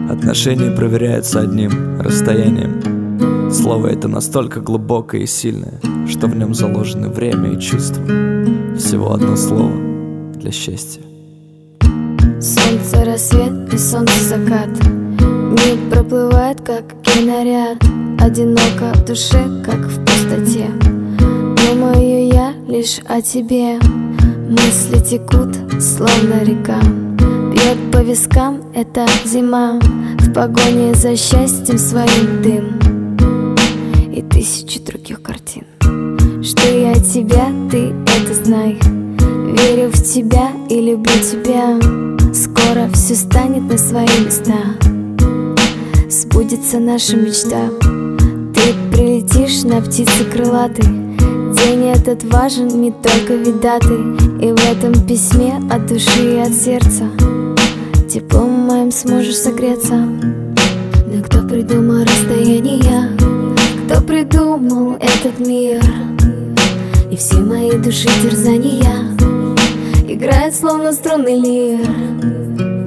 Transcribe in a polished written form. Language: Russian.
Отношения проверяются одним расстоянием. Слово это настолько глубокое и сильное, что в нем заложены время и чувства. Всего одно слово для счастья. Солнце, рассвет и солнце, закат. Миг проплывает, как киноряд. Одиноко в душе, как в пустоте. Думаю я лишь о тебе. Мысли текут, словно река. Бьет по вискам эта зима. В погоне за счастьем своим дым и тысячи других картин. Что я тебя, ты это знай. Верю в тебя и люблю тебя. Скоро все станет на свои места. Сбудется наша мечта. Ты прилетишь на птице крылатой. День этот важен не только видатый. И в этом письме от души и от сердца теплом моим сможешь согреться. Но кто придумал расстояние? Кто придумал этот мир? И все мои души терзания играют словно струнный лир.